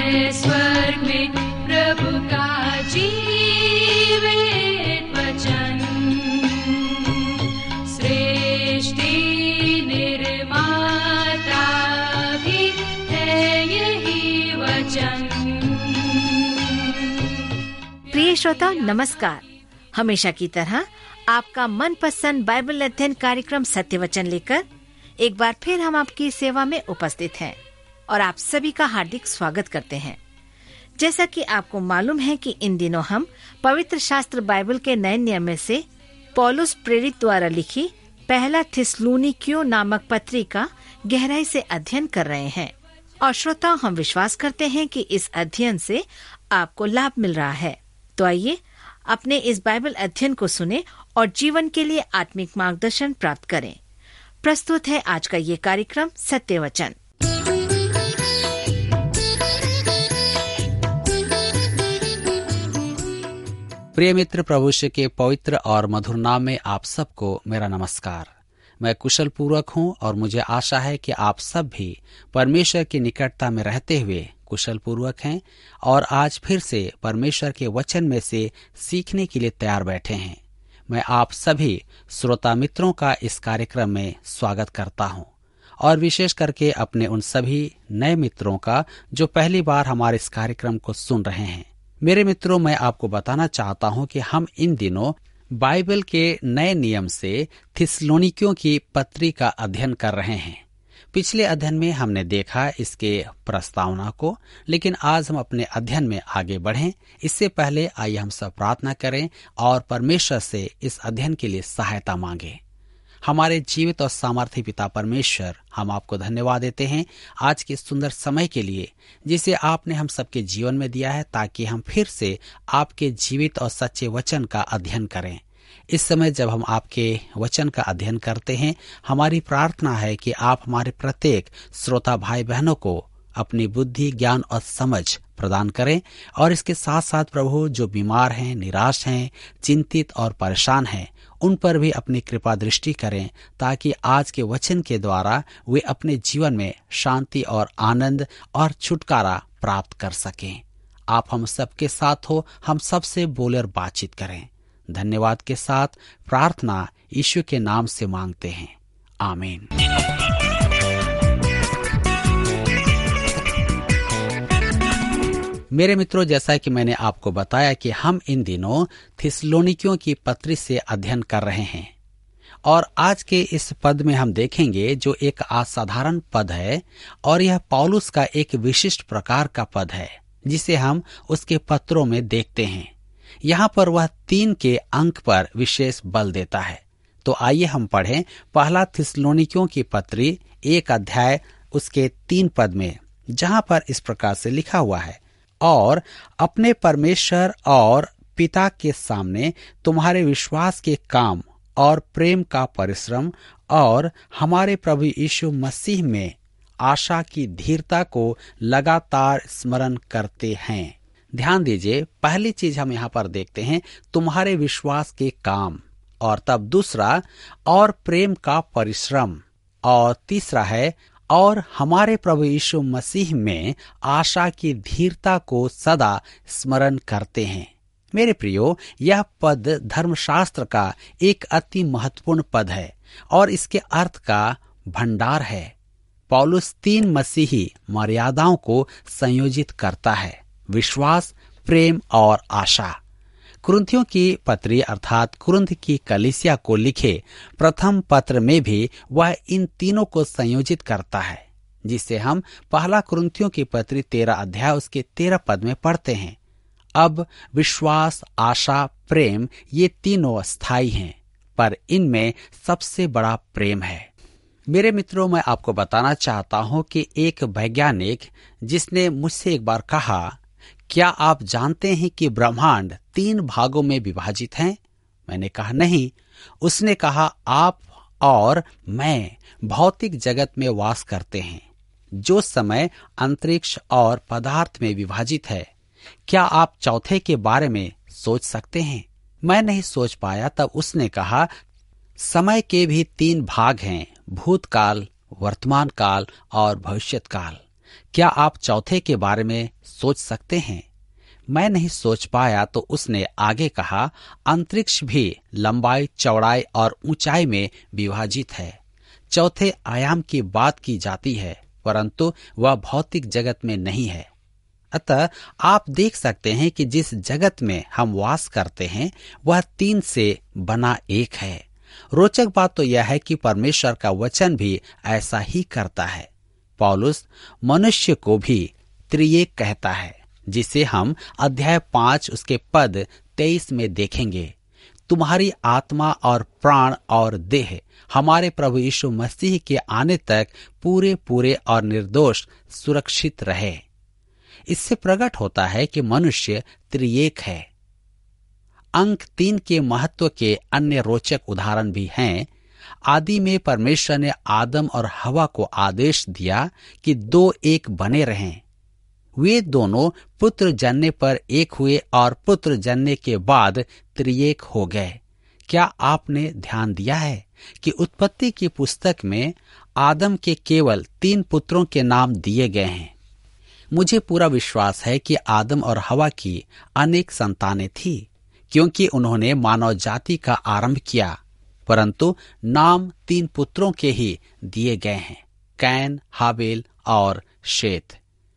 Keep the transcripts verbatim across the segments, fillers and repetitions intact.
है स्वर्ग में प्रभु का जीवित वचन। सृष्टि निर्माता भी है यही वचन। प्रिय श्रोता नमस्कार। हमेशा की तरह आपका मनपसंद बाइबल अध्ययन कार्यक्रम सत्य वचन लेकर एक बार फिर हम आपकी सेवा में उपस्थित हैं और आप सभी का हार्दिक स्वागत करते हैं। जैसा कि आपको मालूम है कि इन दिनों हम पवित्र शास्त्र बाइबल के नए नियम में से पौलुस प्रेरित द्वारा लिखी पहला थिस्सलुनीकियों नामक पत्री का गहराई से अध्ययन कर रहे हैं और श्रोताओ हम विश्वास करते हैं कि इस अध्ययन से आपको लाभ मिल रहा है। तो आइए अपने इस बाइबल अध्ययन को सुने और जीवन के लिए आत्मिक मार्गदर्शन प्राप्त करें। प्रस्तुत है आज का ये कार्यक्रम सत्य वचन। प्रिय मित्र, प्रभु श्री के पवित्र और मधुर नाम में आप सबको मेरा नमस्कार। मैं कुशल पूर्वक हूँ और मुझे आशा है कि आप सब भी परमेश्वर की निकटता में रहते हुए कुशल पूर्वक हैं और आज फिर से परमेश्वर के वचन में से सीखने के लिए तैयार बैठे हैं। मैं आप सभी श्रोता मित्रों का इस कार्यक्रम में स्वागत करता हूं और विशेष करके अपने उन सभी नए मित्रों का जो पहली बार हमारे इस कार्यक्रम को सुन रहे हैं। मेरे मित्रों, मैं आपको बताना चाहता हूं कि हम इन दिनों बाइबल के नए नियम से थिस्सलुनीकियों की पत्री का अध्ययन कर रहे हैं। पिछले अध्ययन में हमने देखा इसके प्रस्तावना को, लेकिन आज हम अपने अध्ययन में आगे बढ़ें। इससे पहले आइए हम सब प्रार्थना करें और परमेश्वर से इस अध्ययन के लिए सहायता मांगें। हमारे जीवित और सामर्थी पिता परमेश्वर, हम आपको धन्यवाद देते हैं आज के सुंदर समय के लिए जिसे आपने हम सबके जीवन में दिया है, ताकि हम फिर से आपके जीवित और सच्चे वचन का अध्ययन करें। इस समय जब हम आपके वचन का अध्ययन करते हैं, हमारी प्रार्थना है कि आप हमारे प्रत्येक श्रोता भाई बहनों को अपनी बुद्धि, ज्ञान और समझ प्रदान करें और इसके साथ साथ प्रभु, जो बीमार हैं, निराश हैं, चिंतित और परेशान हैं, उन पर भी अपनी कृपा दृष्टि करें, ताकि आज के वचन के द्वारा वे अपने जीवन में शांति और आनंद और छुटकारा प्राप्त कर सकें। आप हम सबके साथ हो, हम सबसे बोले और बातचीत करें। धन्यवाद के साथ प्रार्थना यीशु के नाम से मांगते हैं, आमीन। मेरे मित्रों, जैसा कि मैंने आपको बताया कि हम इन दिनों थिस्सलुनीकियों की पत्री से अध्ययन कर रहे हैं और आज के इस पद में हम देखेंगे जो एक असाधारण पद है और यह पौलुस का एक विशिष्ट प्रकार का पद है जिसे हम उसके पत्रों में देखते हैं। यहाँ पर वह तीन के अंक पर विशेष बल देता है। तो आइए हम पढ़ें पहला थिस्सलुनीकियों की पत्री एक अध्याय उसके तीन पद में, जहाँ पर इस प्रकार से लिखा हुआ है, और अपने परमेश्वर और पिता के सामने तुम्हारे विश्वास के काम और प्रेम का परिश्रम और हमारे प्रभु यीशु मसीह में आशा की धीरता को लगातार स्मरण करते हैं। ध्यान दीजिए, पहली चीज हम यहाँ पर देखते हैं तुम्हारे विश्वास के काम, और तब दूसरा और प्रेम का परिश्रम, और तीसरा है और हमारे प्रभु यीशु मसीह में आशा की धीरता को सदा स्मरण करते हैं। मेरे प्रियो, यह पद धर्मशास्त्र का एक अति महत्वपूर्ण पद है और इसके अर्थ का भंडार है। पौलुस तीन मसीही मर्यादाओं को संयोजित करता है: विश्वास, प्रेम और आशा। कुरिन्थियों की पत्री अर्थात कुरिन्थ की कलीसिया को लिखे प्रथम पत्र में भी वह इन तीनों को संयोजित करता है, जिसे हम पहला कुरिन्थियों की पत्री तेरह अध्याय उसके तेरह पद में पढ़ते हैं। अब विश्वास, आशा, प्रेम ये तीनों स्थायी हैं, पर इनमें सबसे बड़ा प्रेम है। मेरे मित्रों, मैं आपको बताना चाहता हूं कि एक वैज्ञानिक जिसने मुझसे एक बार कहा, क्या आप जानते हैं कि ब्रह्मांड तीन भागों में विभाजित है? मैंने कहा नहीं। उसने कहा, आप और मैं भौतिक जगत में वास करते हैं जो समय, अंतरिक्ष और पदार्थ में विभाजित है। क्या आप चौथे के बारे में सोच सकते हैं? मैं नहीं सोच पाया। तब उसने कहा, समय के भी तीन भाग हैं, भूतकाल, वर्तमान काल और भविष्यत काल। क्या आप चौथे के बारे में सोच सकते हैं? मैं नहीं सोच पाया तो उसने आगे कहा, अंतरिक्ष भी लंबाई, चौड़ाई और ऊंचाई में विभाजित है। चौथे आयाम की बात की जाती है, परंतु वह भौतिक जगत में नहीं है। अतः आप देख सकते हैं कि जिस जगत में हम वास करते हैं वह तीन से बना एक है। रोचक बात तो यह है कि परमेश्वर का वचन भी ऐसा ही करता है। पौलुस मनुष्य को भी त्रिएक कहता है, जिसे हम अध्याय पांच उसके पद तेईस में देखेंगे। तुम्हारी आत्मा और प्राण और देह हमारे प्रभु यीशु मसीह के आने तक पूरे पूरे और निर्दोष सुरक्षित रहे। इससे प्रकट होता है कि मनुष्य त्रिएक है। अंक तीन के महत्व के अन्य रोचक उदाहरण भी हैं। आदि में परमेश्वर ने आदम और हवा को आदेश दिया कि दो एक बने रहें। वे दोनों पुत्र जनने पर एक हुए और पुत्र जनने के बाद त्रिएक हो गए। क्या आपने ध्यान दिया है कि उत्पत्ति की पुस्तक में आदम के केवल तीन पुत्रों के नाम दिए गए हैं? मुझे पूरा विश्वास है कि आदम और हवा की अनेक संतानें थी, क्योंकि उन्होंने मानव जाति का आरंभ किया, परंतु नाम तीन पुत्रों के ही दिए गए हैं, कैन, हाबेल और शेत।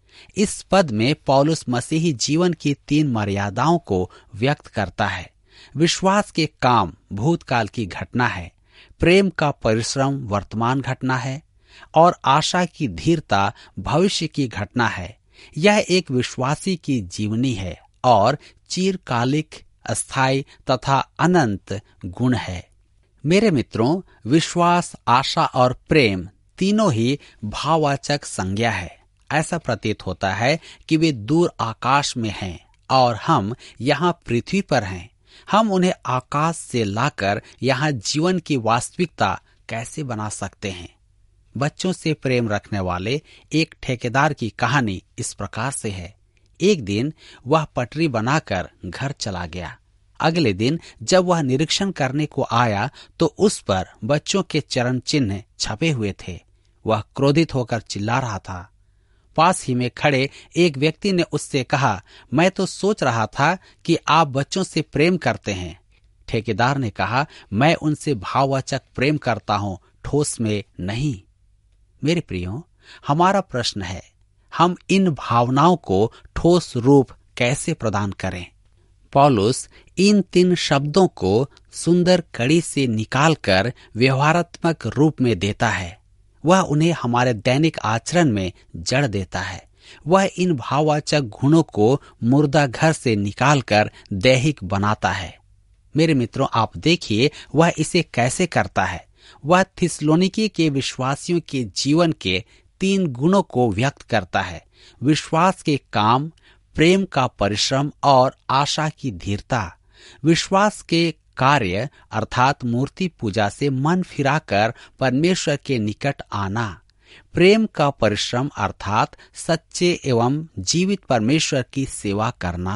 इस पद में पौलुस मसीही जीवन की तीन मर्यादाओं को व्यक्त करता है। विश्वास के काम भूतकाल की घटना है, प्रेम का परिश्रम वर्तमान घटना है और आशा की धीरता भविष्य की घटना है। यह एक विश्वासी की जीवनी है और चिरकालिक, अस्थायी तथा अनंत गुण है। मेरे मित्रों, विश्वास, आशा और प्रेम तीनों ही भाववाचक संज्ञा है। ऐसा प्रतीत होता है कि वे दूर आकाश में हैं और हम यहाँ पृथ्वी पर हैं। हम उन्हें आकाश से लाकर यहाँ जीवन की वास्तविकता कैसे बना सकते हैं? बच्चों से प्रेम रखने वाले एक ठेकेदार की कहानी इस प्रकार से है। एक दिन वह पटरी बनाकर घर चला गया। अगले दिन जब वह निरीक्षण करने को आया तो उस पर बच्चों के चरण चिन्ह छपे हुए थे। वह क्रोधित होकर चिल्ला रहा था। पास ही में खड़े एक व्यक्ति ने उससे कहा, मैं तो सोच रहा था कि आप बच्चों से प्रेम करते हैं। ठेकेदार ने कहा, मैं उनसे भाववाचक प्रेम करता हूं, ठोस में नहीं। मेरे प्रियो, हमारा प्रश्न है, हम इन भावनाओं को ठोस रूप कैसे प्रदान करें? पौलुस इन तीन शब्दों को सुंदर कड़ी से निकालकर व्यवहारात्मक रूप में देता है। वह उन्हें हमारे दैनिक आचरण में जड़ देता है। वह इन भाववाचक गुणों को मुर्दा घर से निकालकर दैहिक बनाता है। मेरे मित्रों, आप देखिए वह इसे कैसे करता है। वह थिस्सलुनीके के विश्वासियों के जीवन के तीन गुणों को व्यक्त करता है: विश्वास के काम, प्रेम का परिश्रम और आशा की धीरता। विश्वास के कार्य अर्थात मूर्ति पूजा से मन फिराकर परमेश्वर के निकट आना। प्रेम का परिश्रम अर्थात सच्चे एवं जीवित परमेश्वर की सेवा करना।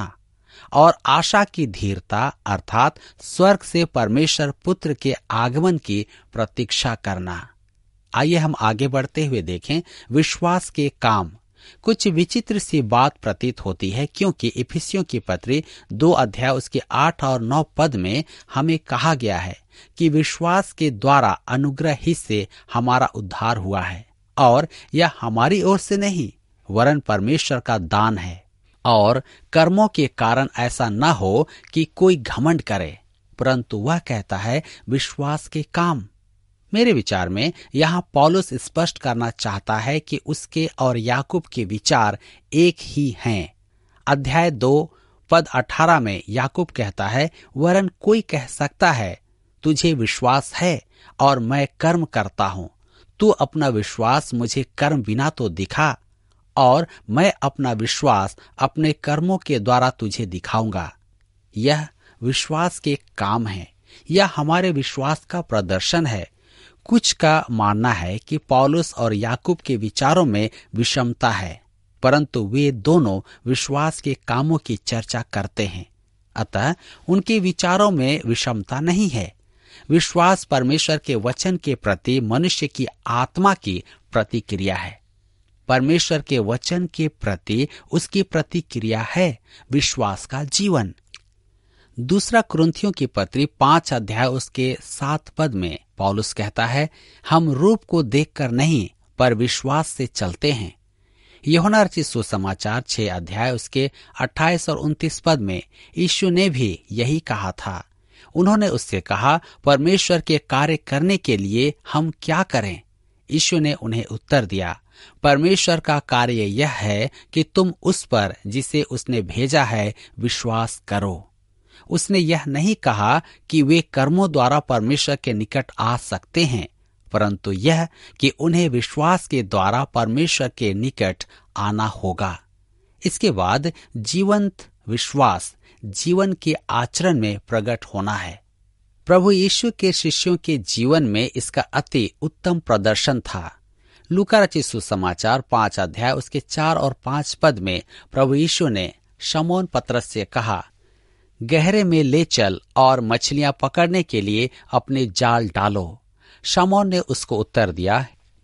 और आशा की धीरता अर्थात स्वर्ग से परमेश्वर पुत्र के आगमन की प्रतीक्षा करना। आइए हम आगे बढ़ते हुए देखें विश्वास के काम। कुछ विचित्र सी बात प्रतीत होती है, क्योंकि इफिसियों की पत्री दो अध्याय उसके आठ और नौ पद में हमें कहा गया है कि विश्वास के द्वारा अनुग्रह ही से हमारा उद्धार हुआ है, और यह हमारी ओर से नहीं वरन परमेश्वर का दान है, और कर्मों के कारण ऐसा न हो कि कोई घमंड करे, परंतु वह कहता है विश्वास के काम। मेरे विचार में यहाँ पौलुस स्पष्ट करना चाहता है कि उसके और याकूब के विचार एक ही हैं। अध्याय दो पद अठारह में याकूब कहता है, वरन कोई कह सकता है तुझे विश्वास है और मैं कर्म करता हूँ। तू अपना विश्वास मुझे कर्म बिना तो दिखा, और मैं अपना विश्वास अपने कर्मों के द्वारा तुझे दिखाऊंगा। यह विश्वास के काम है। यह हमारे विश्वास का प्रदर्शन है। कुछ का मानना है कि पौलुस और याकूब के विचारों में विषमता है, परंतु वे दोनों विश्वास के कामों की चर्चा करते हैं। अतः उनके विचारों में विषमता नहीं है। विश्वास परमेश्वर के वचन के प्रति मनुष्य की आत्मा की प्रतिक्रिया है। परमेश्वर के वचन के प्रति उसकी प्रतिक्रिया है विश्वास का जीवन। दूसरा कुरिन्थियों की पत्री पांच अध्याय उसके सात पद में पौलुस कहता है, हम रूप को देखकर नहीं पर विश्वास से चलते हैं। यूहन्ना रचित सुसमाचार छह अध्याय उसके अट्ठाईस और उनतीस पद में यीशु ने भी यही कहा था। उन्होंने उससे कहा, परमेश्वर के कार्य करने के लिए हम क्या करें? यीशु ने उन्हें उत्तर दिया, परमेश्वर का कार्य यह है कि तुम उस पर जिसे उसने भेजा है विश्वास करो। उसने यह नहीं कहा कि वे कर्मों द्वारा परमेश्वर के निकट आ सकते हैं, परंतु यह कि उन्हें विश्वास के द्वारा परमेश्वर के निकट आना होगा। इसके बाद जीवंत विश्वास जीवन के आचरण में प्रकट होना है। प्रभु यीशु के शिष्यों के जीवन में इसका अति उत्तम प्रदर्शन था। लूका रचित सुसमाचार पांच अध्याय उसके चार और पांच पद में प्रभु यीशु ने शमौन पतरस से कहा, गहरे में ले चल और मछलियां पकड़ने के लिए अपने जाल डालो। शमौन ने उसको उत्तर दिया,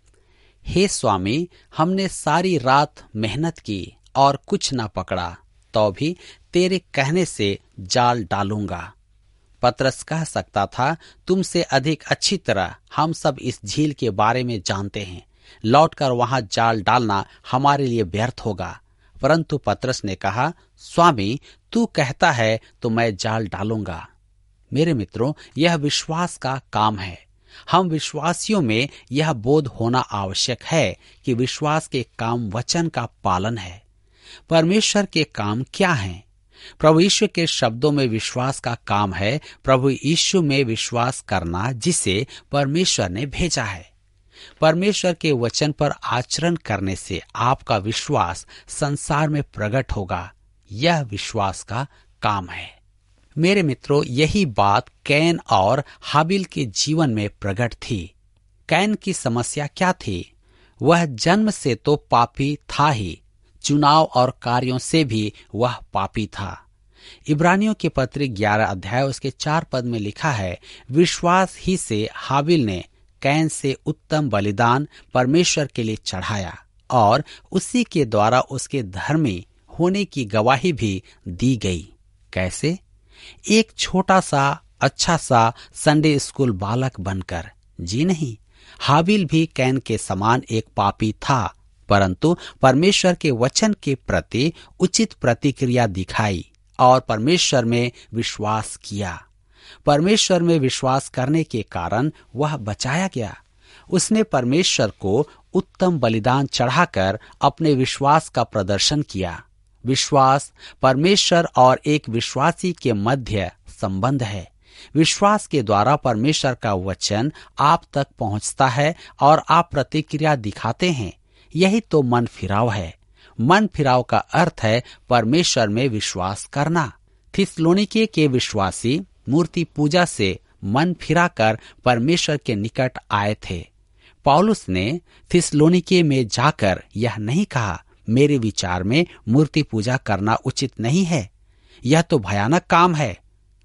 हे स्वामी, हमने सारी रात मेहनत की और कुछ न पकड़ा, तो भी तेरे कहने से जाल डालूंगा। पतरस कह सकता था, तुमसे अधिक अच्छी तरह हम सब इस झील के बारे में जानते हैं, लौटकर वहां जाल डालना हमारे लिए व्यर्थ होगा। परंतु पतरस ने कहा, स्वामी, तू कहता है तो मैं जाल डालूंगा। मेरे मित्रों, यह विश्वास का काम है। हम विश्वासियों में यह बोध होना आवश्यक है कि विश्वास के काम वचन का पालन है। परमेश्वर के काम क्या हैं? प्रभु यीशु के शब्दों में विश्वास का काम है प्रभु यीशु में विश्वास करना, जिसे परमेश्वर ने भेजा है। परमेश्वर के वचन पर आचरण करने से आपका विश्वास संसार में प्रकट होगा। यह विश्वास का काम है। मेरे मित्रों, यही बात कैन और हाबिल के जीवन में प्रकट थी। कैन की समस्या क्या थी? वह जन्म से तो पापी था ही, चुनाव और कार्यों से भी वह पापी था। इब्रानियों के पत्र ग्यारह अध्याय उसके चार पद में लिखा है, विश्वास ही से हाबिल ने कैन से उत्तम बलिदान परमेश्वर के लिए चढ़ाया और उसी के द्वारा उसके धर्मी होने की गवाही भी दी गई। कैसे? एक छोटा सा अच्छा सा संडे स्कूल बालक बनकर। जी नहीं, हाबिल भी कैन के समान एक पापी था, परंतु परमेश्वर के वचन के प्रति उचित प्रतिक्रिया दिखाई और परमेश्वर में विश्वास किया। परमेश्वर में विश्वास करने के कारण वह बचाया गया। उसने परमेश्वर को उत्तम बलिदान चढ़ाकर अपने विश्वास का प्रदर्शन किया। विश्वास परमेश्वर और एक विश्वासी के मध्य संबंध है। विश्वास के द्वारा परमेश्वर का वचन आप तक पहुंचता है और आप प्रतिक्रिया दिखाते हैं। यही तो मन फिराव है। मन फिराव का अर्थ है परमेश्वर में विश्वास करना। थिस्सलुनीके के विश्वासी मूर्ति पूजा से मन फिराकर परमेश्वर के निकट आए थे। पौलुस ने थिस्सलुनीके में जाकर यह नहीं कहा, मेरे विचार में मूर्ति पूजा करना उचित नहीं है, यह तो भयानक काम है।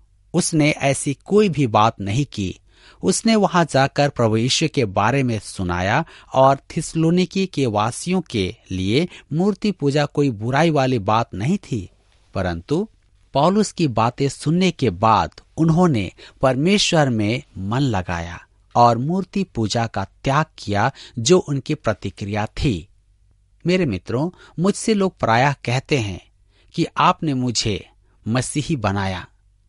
उसने ऐसी कोई भी बात नहीं की। उसने वहां जाकर प्रभु यीशु के बारे में सुनाया और थिस्सलुनीके के वासियों के लिए मूर्ति पूजा कोई बुराई वाली बात नहीं थी, परंतु पौलुस की बातें सुनने के बाद उन्होंने परमेश्वर में मन लगाया और मूर्ति पूजा का त्याग किया, जो उनकी प्रतिक्रिया थी। मेरे मित्रों, मुझसे लोग प्रायः कहते हैं कि आपने मुझे मसीही बनाया।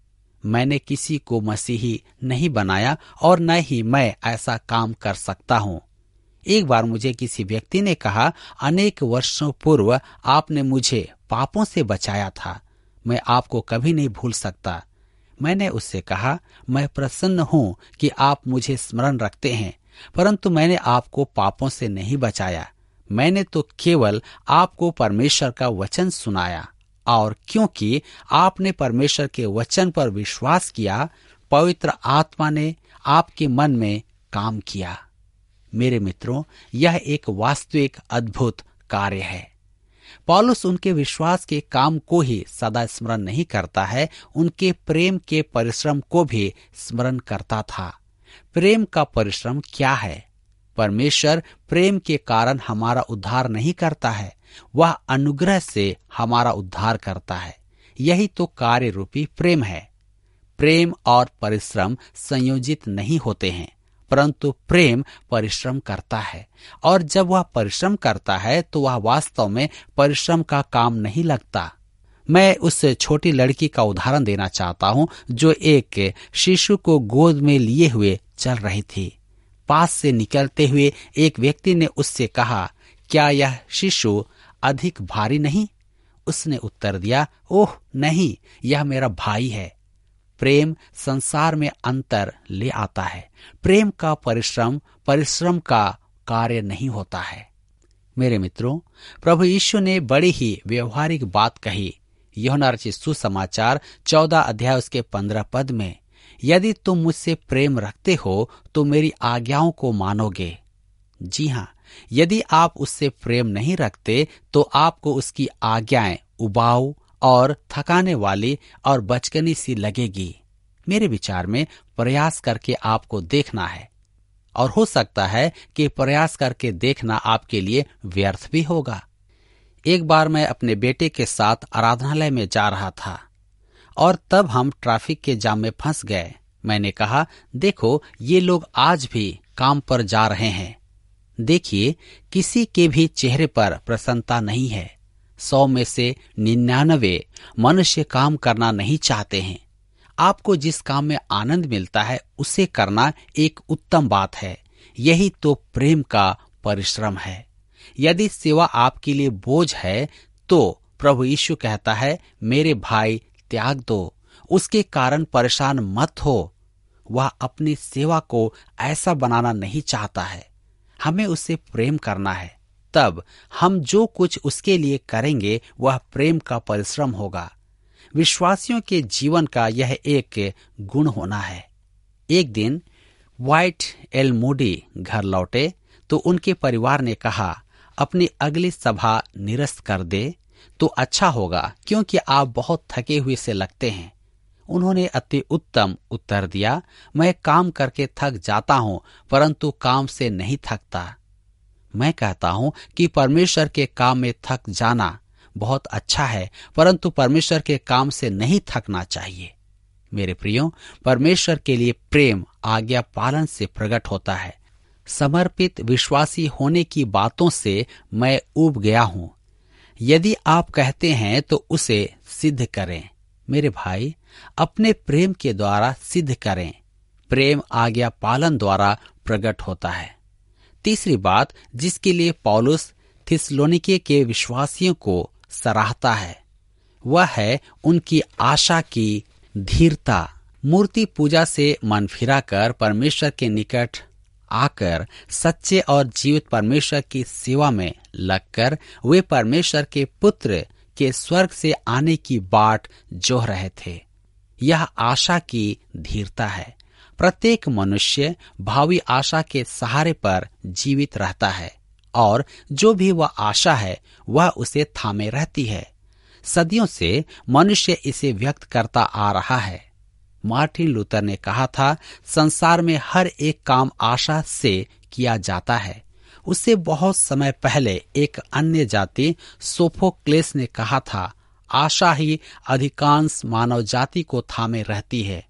मैंने किसी को मसीही नहीं बनाया और न ही मैं ऐसा काम कर सकता हूँ। एक बार मुझे किसी व्यक्ति ने कहा, अनेक वर्षों पूर्व आपने मुझे पापों से बचाया था, मैं आपको कभी नहीं भूल सकता। मैंने उससे कहा, मैं प्रसन्न हूँ कि आप मुझे स्मरण रखते हैं, परंतु मैंने आपको पापों से नहीं बचाया। मैंने तो केवल आपको परमेश्वर का वचन सुनाया, और क्योंकि आपने परमेश्वर के वचन पर विश्वास किया, पवित्र आत्मा ने आपके मन में काम किया। मेरे मित्रों, यह एक वास्तविक अद्भुत कार्य है। पौलुस उनके विश्वास के काम को ही सदा स्मरण नहीं करता है, उनके प्रेम के परिश्रम को भी स्मरण करता था। प्रेम का परिश्रम क्या है? परमेश्वर प्रेम के कारण हमारा उद्धार नहीं करता है, वह अनुग्रह से हमारा उद्धार करता है। यही तो कार्य रूपी प्रेम है। प्रेम और परिश्रम संयोजित नहीं होते हैं, परंतु प्रेम परिश्रम करता है, और जब वह परिश्रम करता है तो वह वास्तव में परिश्रम का काम नहीं लगता। मैं उस छोटी लड़की का उदाहरण देना चाहता हूँ जो एक शिशु को गोद में लिए हुए चल रही थी। पास से निकलते हुए एक व्यक्ति ने उससे कहा, क्या यह शिशु अधिक भारी नहीं? उसने उत्तर दिया, ओह नहीं, यह मेरा भाई है। प्रेम संसार में अंतर ले आता है। प्रेम का परिश्रम परिश्रम का कार्य नहीं होता है। मेरे मित्रों, प्रभु यीशु ने बड़ी ही व्यवहारिक बात कही। यूहन्ना रचित सुसमाचार चौदह अध्याय उसके पंद्रह पद में, यदि तुम मुझसे प्रेम रखते हो तो मेरी आज्ञाओं को मानोगे। जी हाँ, यदि आप उससे प्रेम नहीं रखते तो आपको उसकी आज्ञाएं उबाऊ और थकाने वाली और बचकनी सी लगेगी। मेरे विचार में प्रयास करके आपको देखना है, और हो सकता है कि प्रयास करके देखना आपके लिए व्यर्थ भी होगा। एक बार मैं अपने बेटे के साथ आराधनालय में जा रहा था और तब हम ट्रैफिक के जाम में फंस गए। मैंने कहा, देखो ये लोग आज भी काम पर जा रहे हैं। देखिए, किसी के भी चेहरे पर प्रसन्नता नहीं है। सौ में से निन्यानवे मनुष्य काम करना नहीं चाहते हैं। आपको जिस काम में आनंद मिलता है उसे करना एक उत्तम बात है। यही तो प्रेम का परिश्रम है। यदि सेवा आपके लिए बोझ है तो प्रभु यीशु कहता है, मेरे भाई त्याग दो, उसके कारण परेशान मत हो। वह अपनी सेवा को ऐसा बनाना नहीं चाहता है। हमें उससे प्रेम करना है, तब हम जो कुछ उसके लिए करेंगे वह प्रेम का परिश्रम होगा। विश्वासियों के जीवन का यह एक गुण होना है। एक दिन व्हाइट एल मूडी घर लौटे तो उनके परिवार ने कहा, अपनी अगली सभा निरस्त कर दे तो अच्छा होगा, क्योंकि आप बहुत थके हुए से लगते हैं। उन्होंने अति उत्तम उत्तर दिया, मैं काम करके थक जाता हूँ परंतु काम से नहीं थकता। मैं कहता हूँ कि परमेश्वर के काम में थक जाना बहुत अच्छा है, परंतु परमेश्वर के काम से नहीं थकना चाहिए। मेरे प्रियो, परमेश्वर के लिए प्रेम आज्ञा पालन से प्रकट होता है। समर्पित विश्वासी होने की बातों से मैं ऊब गया हूँ। यदि आप कहते हैं तो उसे सिद्ध करें। मेरे भाई, अपने प्रेम के द्वारा सिद्ध करें। प्रेम आज्ञा पालन द्वारा प्रकट होता है। तीसरी बात जिसके लिए पौलुस थिस्सलुनीके के विश्वासियों को सराहता है वह है उनकी आशा की धीरता। मूर्ति पूजा से मन फिराकर परमेश्वर के निकट आकर सच्चे और जीवित परमेश्वर की सेवा में लगकर वे परमेश्वर के पुत्र के स्वर्ग से आने की बाट जोह रहे थे। यह आशा की धीरता है। प्रत्येक मनुष्य भावी आशा के सहारे पर जीवित रहता है और जो भी वह आशा है वह उसे थामे रहती है। सदियों से मनुष्य इसे व्यक्त करता आ रहा है। मार्टिन लूथर ने कहा था, संसार में हर एक काम आशा से किया जाता है। उससे बहुत समय पहले एक अन्य जाति सोफोक्लेस ने कहा था, आशा ही अधिकांश मानव जाति को थामे रहती है।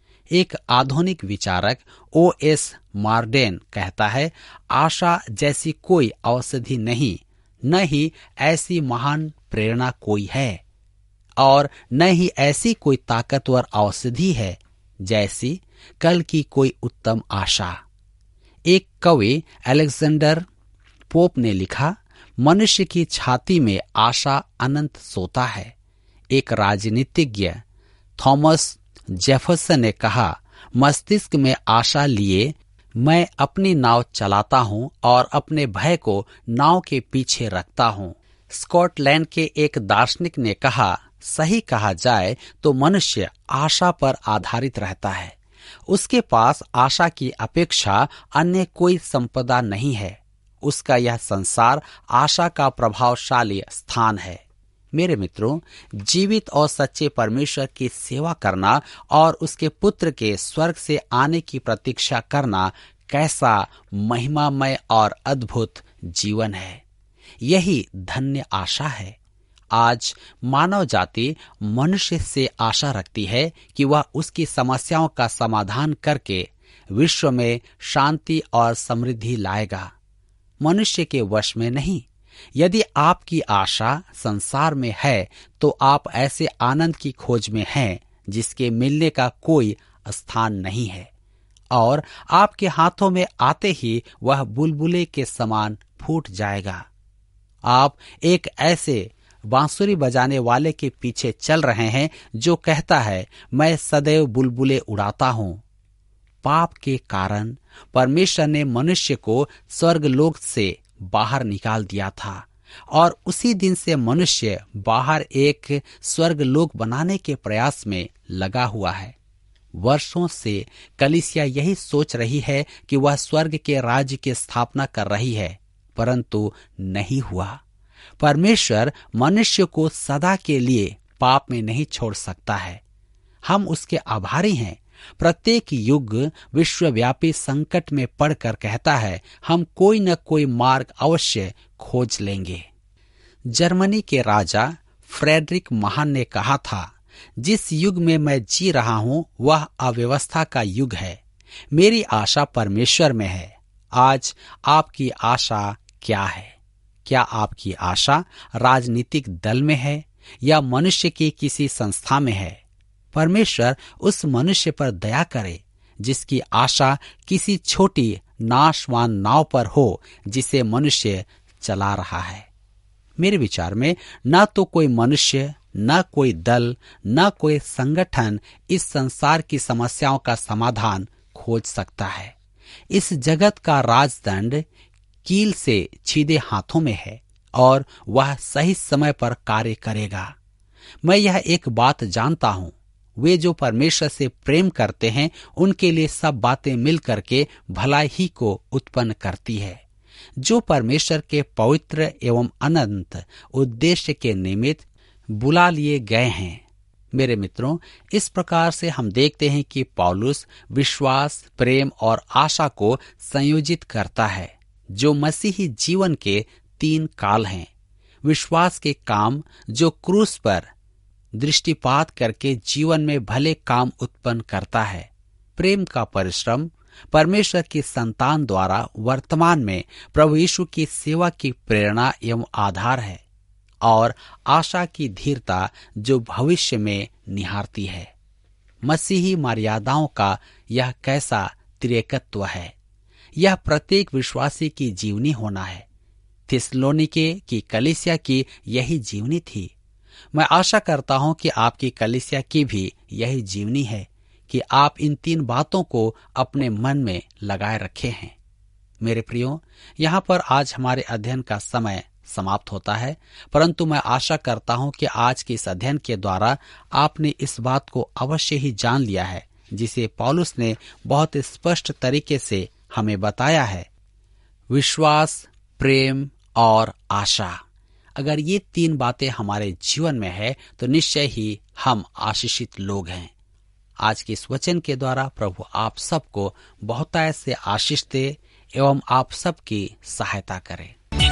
एक आधुनिक विचारक ओ एस मार्डेन कहता है, आशा जैसी कोई औषधि नहीं, न ही ऐसी महान प्रेरणा कोई है और न ही ऐसी कोई ताकतवर औषधि है जैसी कल की कोई उत्तम आशा। एक कवि अलेक्जेंडर पोप ने लिखा, मनुष्य की छाती में आशा अनंत सोता है। एक राजनीतिज्ञ थॉमस जेफरसन ने कहा, मस्तिष्क में आशा लिए मैं अपनी नाव चलाता हूँ और अपने भय को नाव के पीछे रखता हूँ। स्कॉटलैंड के एक दार्शनिक ने कहा, सही कहा जाए तो मनुष्य आशा पर आधारित रहता है। उसके पास आशा की अपेक्षा अन्य कोई संपदा नहीं है। उसका यह संसार आशा का प्रभावशाली स्थान है। मेरे मित्रों, जीवित और सच्चे परमेश्वर की सेवा करना और उसके पुत्र के स्वर्ग से आने की प्रतीक्षा करना कैसा महिमामय और अद्भुत जीवन है। यही धन्य आशा है। आज मानव जाति मनुष्य से आशा रखती है कि वह उसकी समस्याओं का समाधान करके विश्व में शांति और समृद्धि लाएगा, मनुष्य के वश में नहीं। यदि आपकी आशा संसार में है तो आप ऐसे आनंद की खोज में हैं जिसके मिलने का कोई स्थान नहीं है, और आपके हाथों में आते ही वह बुलबुले के समान फूट जाएगा। आप एक ऐसे बांसुरी बजाने वाले के पीछे चल रहे हैं जो कहता है, मैं सदैव बुलबुले उड़ाता हूं। पाप के कारण परमेश्वर ने मनुष्य को स्वर्गलोक से बाहर निकाल दिया था, और उसी दिन से मनुष्य बाहर एक स्वर्गलोक बनाने के प्रयास में लगा हुआ है। वर्षों से कलीसिया यही सोच रही है कि वह स्वर्ग के राज्य की स्थापना कर रही है, परंतु नहीं हुआ। परमेश्वर मनुष्य को सदा के लिए पाप में नहीं छोड़ सकता है। हम उसके आभारी हैं। प्रत्येक युग विश्वव्यापी संकट में पड़कर कहता है, हम कोई न कोई मार्ग अवश्य खोज लेंगे। जर्मनी के राजा फ्रेडरिक महान ने कहा था, जिस युग में मैं जी रहा हूं वह अव्यवस्था का युग है। मेरी आशा परमेश्वर में है। आज आपकी आशा क्या है? क्या आपकी आशा राजनीतिक दल में है या मनुष्य की किसी संस्था में है? परमेश्वर उस मनुष्य पर दया करे जिसकी आशा किसी छोटी नाशवान नाव पर हो जिसे मनुष्य चला रहा है। मेरे विचार में न तो कोई मनुष्य, न कोई दल, न कोई संगठन इस संसार की समस्याओं का समाधान खोज सकता है। इस जगत का राजदंड कील से सीधे हाथों में है और वह सही समय पर कार्य करेगा। मैं यह एक बात जानता हूं, वे जो परमेश्वर से प्रेम करते हैं उनके लिए सब बातें मिल करके भलाई ही को उत्पन्न करती है, जो परमेश्वर के पवित्र एवं अनंत उद्देश्य के निमित्त बुला लिए गए हैं। मेरे मित्रों, इस प्रकार से हम देखते हैं कि पौलुस विश्वास, प्रेम और आशा को संयोजित करता है, जो मसीही जीवन के तीन काल हैं। विश्वास के काम जो क्रूस पर दृष्टिपात करके जीवन में भले काम उत्पन्न करता है। प्रेम का परिश्रम परमेश्वर की संतान द्वारा वर्तमान में प्रभु यीशु की सेवा की प्रेरणा एवं आधार है, और आशा की धीरता जो भविष्य में निहारती है। मसीही मर्यादाओं का यह कैसा त्रिएकत्व है, यह प्रत्येक विश्वासी की जीवनी होना है। थिस्सलुनीके की कलीसिया की यही जीवनी थी। मैं आशा करता हूं कि आपकी कलीसिया की भी यही जीवनी है कि आप इन तीन बातों को अपने मन में लगाए रखे हैं। मेरे प्रियो, यहाँ पर आज हमारे अध्ययन का समय समाप्त होता है, परंतु मैं आशा करता हूं कि आज के इस अध्ययन के द्वारा आपने इस बात को अवश्य ही जान लिया है जिसे पौलुस ने बहुत स्पष्ट तरीके से हमें बताया है। विश्वास, प्रेम और आशा, अगर ये तीन बातें हमारे जीवन में है तो निश्चय ही हम आशीषित लोग हैं। आज के इस वचन के द्वारा प्रभु आप सबको बहुतायत से आशीष दे एवं आप सबकी सहायता करे।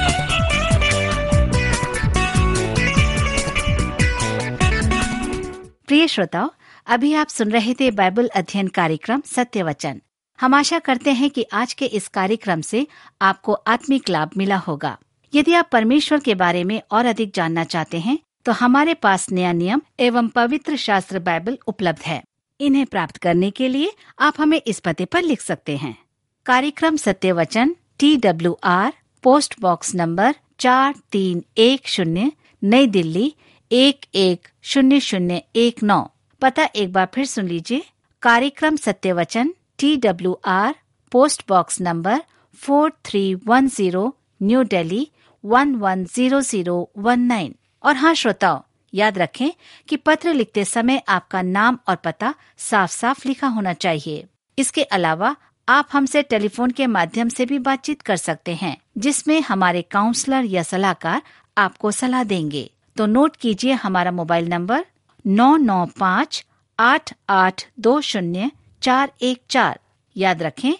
प्रिय श्रोताओ, अभी आप सुन रहे थे बाइबल अध्ययन कार्यक्रम सत्य वचन। हम आशा करते हैं कि आज के इस कार्यक्रम से आपको आत्मिक लाभ मिला होगा। यदि आप परमेश्वर के बारे में और अधिक जानना चाहते हैं तो हमारे पास नया नियम एवं पवित्र शास्त्र बाइबल उपलब्ध है। इन्हें प्राप्त करने के लिए आप हमें इस पते पर लिख सकते हैं। कार्यक्रम सत्य वचन, T W R, post box number चार तीन एक शून्य, नई दिल्ली एक एक शून्य शून्य एक नौ। पता एक बार फिर सुन लीजिए। कार्यक्रम सत्य वचन, T W R, post box number four three one zero, New Delhi one one zero zero one nine. और हाँ श्रोताओ, याद रखें कि पत्र लिखते समय आपका नाम और पता साफ साफ लिखा होना चाहिए। इसके अलावा आप हमसे टेलीफोन के माध्यम से भी बातचीत कर सकते हैं, जिसमें हमारे काउंसलर या सलाहकार आपको सलाह देंगे। तो नोट कीजिए हमारा मोबाइल नंबर नौ नौ पाँच आठ आठ दो शून्य चार एक चार। याद रखें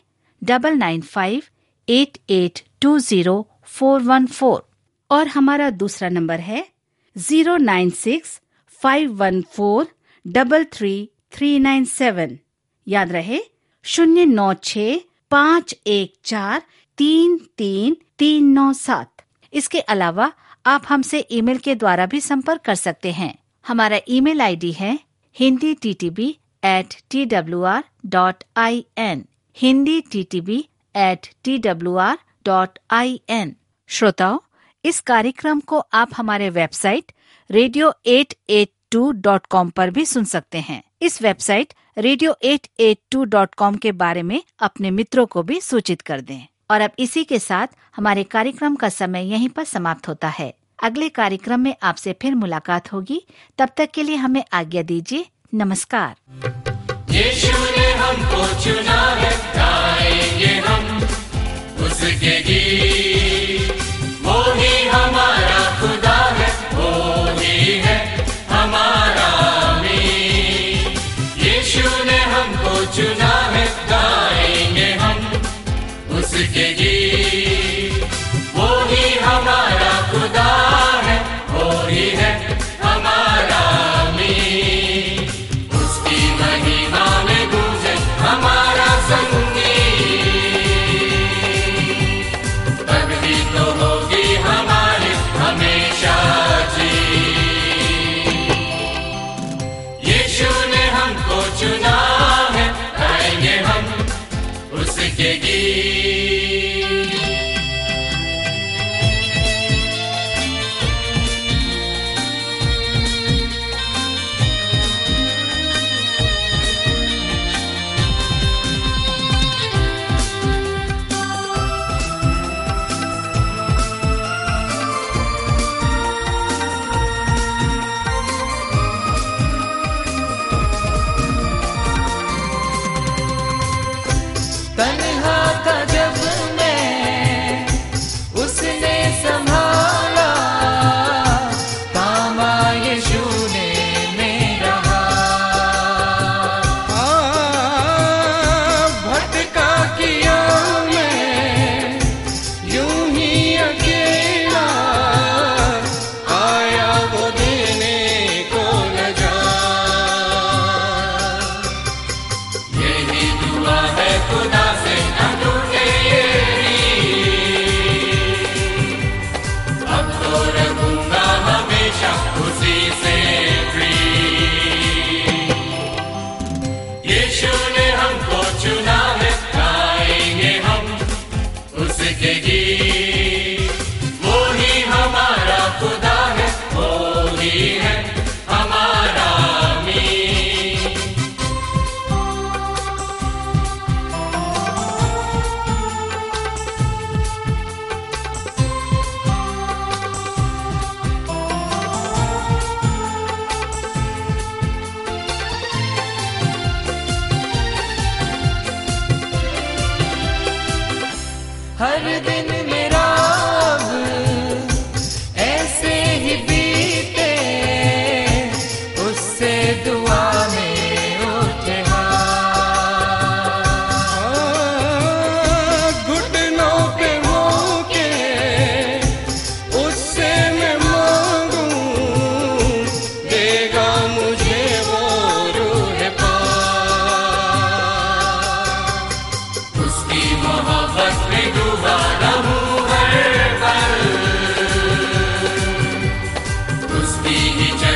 double nine five eight eight two zero four one four और हमारा दूसरा नंबर है zero nine six five one four double three three nine seven. याद रहे शून्य नौ छ पाँच एक चार तीन तीन तीन नौ सात। इसके अलावा आप हमसे ईमेल के द्वारा भी संपर्क कर सकते हैं। हमारा ईमेल आईडी है Hindi T T B at T W R dot I N, Hindi T T B at T W R dot I N. श्रोताओ, इस कार्यक्रम को आप हमारे website radio eight eight two dot com पर भी सुन सकते हैं। इस website radio eight eight two dot com के बारे में अपने मित्रों को भी सूचित कर दें। और अब इसी के साथ हमारे कार्यक्रम का समय यहीं पर समाप्त होता है। अगले कार्यक्रम में आपसे फिर मुलाकात होगी। तब तक के लिए हमें आज्ञा दीजिए। नमस्कार। यीशु ने हमको चुना है, गाएंगे हम उसके गीत। वो ही हमारा खुदा है, वो ही है हमारा अमीर। यीशु ने हमको चुना है, गाएंगे हम उसके गीत। वो ही हमारा खुदा है, वो ही है हमारा अमीर। उसकी महिमा में गूंजे हमारा संगीत, तब भी तो होगी हमारी हमेशा जीत। यीशु ने हमको चुना है, गाएंगे हम उसके गीत। तन्हा था जब मैं, उसने संभाला, थामा यीशु ने मेरा हाथ। भटका किया मैं यूं ही अकेला, आया वो देने को लजा। यही दुआ है खुदा से न टूटे ये रीत। अब तो रहूंगा हमेशा उसी से फ्री। यीशु ने हमको चुना है, गाएंगे हम उसके गीत। वो ही हमारा खुदा है, वो ही है हमारा अमीर। हर दिन मेरा अब ऐसे ही बीते, उससे दुआ में उठे हाथ। घुटनों पे होके उससे मैं मांगूं, देगा मुझे वो रूह पाक। उसकी मोहब्बत में डूबा रहूं हर पल, उसकी ही